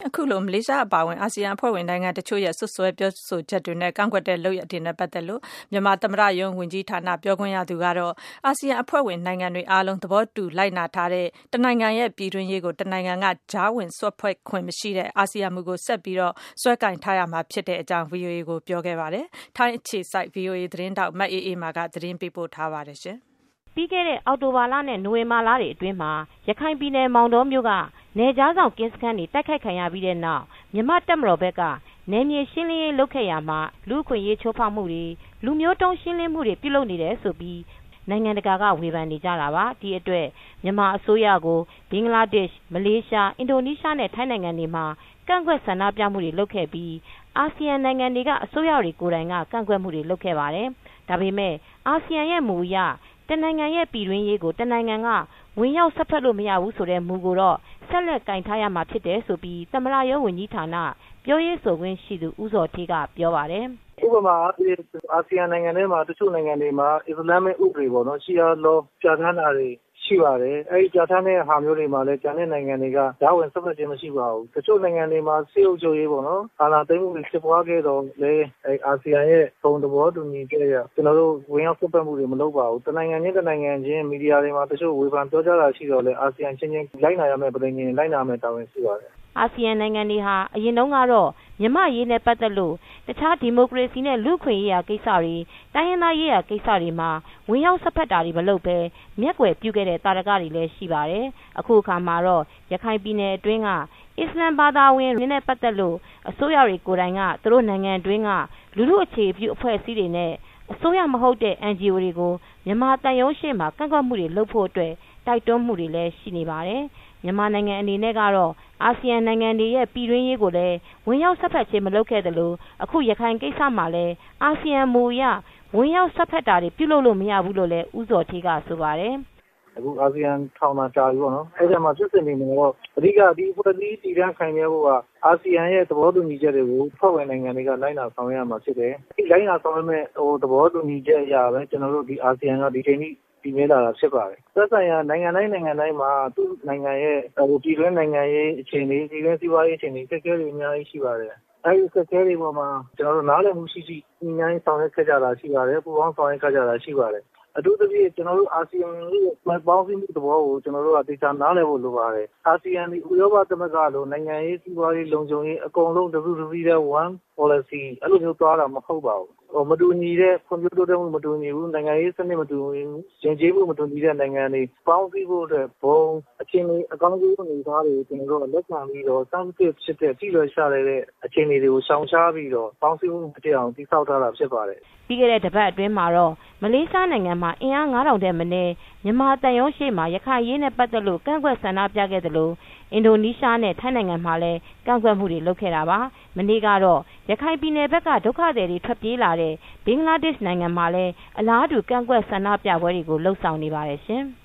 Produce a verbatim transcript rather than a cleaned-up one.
အခုလိုမလေးရှားအပါအဝင်အာဆီယံအဖွဲ့ဝင်နိုင်ငံတချို့ရဲ့ဆွဆွဲပြောဆိုချက်တွေနဲ့ကန့်ကွက်တဲ့လုပ်ရပ်တွေနဲ့ပတ်သက်လို့မြန်မာသမ္မတရုံးဝန်ကြီးဌာနပြောခွင့်ရသူကတော့အာဆီယံအဖွဲ့ဝင်နိုင်ငံတွေအားလုံးသဘောတူလိုက်နာထားတဲ့တနိုင်ငံရဲ့ပြည်တွင်းရေးကိုတနိုင်ငံကကြားဝင်ဆွတ်ဖွဲ့ခွင့်မရှိတဲ့အာဆီယံမူကိုဆက်ပြီးတော့ဆွဲကင်ထားရမှာဖြစ်တဲ့အကြောင်း ဗီအိုအေ ကိုပြောခဲ့ပါတယ်။ထိုင်းအခြေစိုက် ဗီအိုအေ သတင်းတောက်မအေးအေးမာကသတင်းပေးပို့ထားပါတယ်ရှင်။ပြီးခဲ့တဲ့အောက်တိုဘာလနဲ့နိုဝင်ဘာလတွေအတွင်းမှာရခိုင်ပြည်နယ်မောင်တောမြို့ကနယ်ကြားဆောင်ကင်းစခန်းတွေတိုက်ခိုက်ခံရပြီးတဲ့နောက်မြန်မာတပ်မတော်ဘက်ကနယ်မြေရှင်းလင်းရေးလုပ်ခဲ့ရမှာလူအခွင့်ရေးချိုးဖောက်မှုတွေလူမျိုးတုံးရှင်းလင်းမှုတွေပြုလုပ်နေတယ်ဆိုပြီးနိုင်ငံတကာကဝေဖန်နေကြတာပါဒီအတွက်မြန်မာအစိုးရကိုဘင်္ဂလားဒေ့ရှ်မလေးရှားအင်ဒိုနီးရှားနဲ့ထိုင်းနိုင်ငံတွေမှာကန့်ကွက်ဆန္ဒပြမှုတွေလုပ်ခဲ့ပြီးအာဆီယံနိုင်ငံတွေကအစိုးရတွေကိုယ်တိုင်ကကန့်ကွက်မှုတွေလုပ်ခဲ့ပါတယ်ဒါပေမဲ့အာဆီယံရဲ့မူအရတနိုင်ငံရဲ့ပြည်တွင်းရေးကိုတနိုင်ငံကဝင်ရောက်ဆက်ဖက်လို့မရဘူးဆိုတဲ့မူကိုတော့ဆက်လက်ကင်ထားရမှာဖြစ်တယ်ဆိုပြီးသမ္မတရုံးဝန်ကြီးဌာနပြောရေးဆိုခွင့်ရှိသူဦးစောဌေးကပြောပါတယ်ဥပမာအာဆီယံနိုင်ငံတွေမှာတချို့နိုင်ငံတွေမှာအစ္စလာမစ်ဥပဒေပေါ့နော်ရှီယာလောပြဋ္ဌာန်းတာတွေရှိပါတယ်အဲဒီပြဋ္ဌာန်းတဲ့ဟာမျိုးတွေမှာလည်းကျန်တဲ့နိုင်ငံတွေကဓာတ်ဝင်ဆက်ဖက်ခြင်းမရှိပါဘူးတချို့နိုင်ငံတွေမှာစေအုပ်ချုပ်ရေးပေါ့နော်အာဏာသိမ်းမှုတွေဖြစ်ပွားခဲ့တော့လေအဲအာဆီယံရဲ့ပုံသဘောတူညီချက်ရကျွန်တော်တို့ဝင်ရောက်ဆက်ဖက်မှုတွေမလုပ်ပါဘူးတနိုင်ငံချင်းတနိုင်ငံချင်းမီဒီယာတွေမှာတချို့ဝေဖန်ပြောကြားတာရှိတော့လေအာဆီယံချင်းချင်းလိုက်နာရမယ့်ပြည်နယ်လိုက်နာမယ့်တာဝန်ရှိပါတယ်အာဆီယံနိုင်ငံတွေဟာအရင်တုန်းကတော့မြန်မာရေးနဲ့ပတ်သက်လို့တခြားဒီမိုကရေစီနဲ့လူ့ခွင့်ရေးရာကိစ္စတွေတိုင်းရင်းသားရေးရာကိစ္စတွေမှာဝင်ရောက်ဆက်ဖက်တာတွေမလုပ်ဘဲမျက်ကွယ်ပြုခဲ့တဲ့တာရကတွေလည်းရှိပါတယ်အခုအခါမှာတော့ရခိုင်ပြည်နယ်အတွင်းကအစ္စလမ်ဘာသာဝင်တွေနဲ့ပတ်သက်လို့အစိုးရတွေကိုယ်တိုင်ကသူတို့နိုင်ငံအတွင်းကလူလူအခြေပြုအဖွဲ့အစည်းတွေနဲ့အစိုးရမဟုတ်တဲ့ အန်ဂျီအို တွေကိုမြန်မာတန်ရုံးရှေ့မှာကန့်ကွက်မှုတွေလုပ်ဖို့အတွက်တိုက်တွန်းမှုတွေလည်းရှိနေပါတယ်မြန်မာနိုင်ငံအနေနဲ့ကတော့အာဆီယံနိုင်ငံတွေရဲ့ပြည်တွင်းရေးကိုလည်းဝင်ရောက်ဆက်ဖက်ခြင်းမလုပ်ခဲ့သလိုအခုရခိုင်ကိစ္စမှာလည်းအာဆီယံမူအရဝင်ရောက်ဆက်ဖက်တာတွေပြုလုပ်လို့မရဘူးလို့လည်းဦးစောဌေးကဆိုပါတယ်အခုအာဆီယံထောင်တာကြာပြီပေါ့နော်အဲ့ဒါမှဖြစ်စဉ်နေမှာတော့အဓိကဒီဖွဲ့စည်းတည်တံ့ခိုင်မြဲဖို့ကအာဆီယံရဲ့သဘောတူညီချက်တွေကိုဖွဲ့ဝင်နိုင်ငံတွေကလိုက်နာဆောင်ရွက်ရမှာဖြစ်တယ်ဒီလိုက်နာဆောင်ရွက်မဲ့ဟိုသဘောတူညီချက်အရာပဲကျွန်တော်တို့ဒီအာဆီယံကဒီချိန်ကြီးဒီမဲလာတာဖြစ်ပါတယ်သက်ဆိုင်ရာနိုင်ငံတိုင်းနိုင်ငံတိုင်းမှာသူ့နိုင်ငံရဲ့ဟိုပြည်တွင်းနိုင်ငံရေးအခြေအနေပြည်တွင်းစီးပွားရေးအခြေအနေစက်ခဲတွေအများကြီးရှိပါတယ်အဲဒီစက်ခဲတွေပေါ်မှာကျွန်တော်တို့နားလည်မှုရှိရှိညှိနှိုင်းဆောင်ရွက်ခဲ့ကြတာရှိပါတယ်ပူးပေါင်းဆောင်ရွက်ခဲ့ကြတာရှိပါတယ်အထူးသဖြင့်ကျွန်တော်တို့အာဆီယံရဲ့ပေါင်းစည်းမှုသဘောကိုကျွန်တော်တို့အသေးချာနားလည်ဖို့လိုပါတယ်အာဆီယံဒီဥရောပသမဂ္ဂလိုနိုင်ငံရေးစီးပွားရေးလုံခြုံရေးအကုန်လုံး W W E တဲ့ one policy အဲ့လိုမျိုးသွားတာမဟုတ်ပါဘူးဟိုမတူညီတဲ့ဖွံ့ဖြိုးတိုးတက်မှုမတူညီဘူးနိုင်ငံရေးစနစ်မတူဘူးယဉ်ကျေးမှုမတူညီတဲ့နိုင်ငံတွေပေါင်းစည်းဖို့အတွက်ဘုံအခြေအနေအကောင်းဆုံးအနေအထားတွေကျွန်တော်တို့လက်ခံပြီးတော့စမ်းသစ်ဖြစ်တဲ့ပြည်လွယ်ရှာတဲ့အခြေအနေတွေကိုရှောင်ရှားပြီးတော့ပေါင်းစည်းမှုဖြစ်အောင်တည်ဆောက်ထားတာဖြစ်ပါတယ်ပြီးခဲ့တဲ့တပတ်အတွင်းမှာတော့မလေးရှားနိုင်ငံမှာအင်အားငါးထောင်တဲ့မနည်းမြန်မာတန်ရုံးရှိမှာရခိုင်ရေးနဲ့ပတ်သက်လို့ကန့်ကွက်ဆန္ဒပြခဲ့သလိုအင်ဒိုနီးရှားနဲ့ထိုင်းနိုင်ငံမှာလည်းကန့်ကွက်မှုတွေလုပ်ခဲ့တာပါမနေ့ကတော့ရခိုင်ပြည်နယ်ဘက်ကဒုက္ခသည်တွေထွက်ပြေးလာတဲ့ဘင်္ဂလားဒေ့ရှ်နိုင်ငံမှာလည်းအလားတူကန့်ကွက်ဆန္ဒပြပွဲတွေကိုလှုပ်ဆောင်နေပါတယ်ရှင်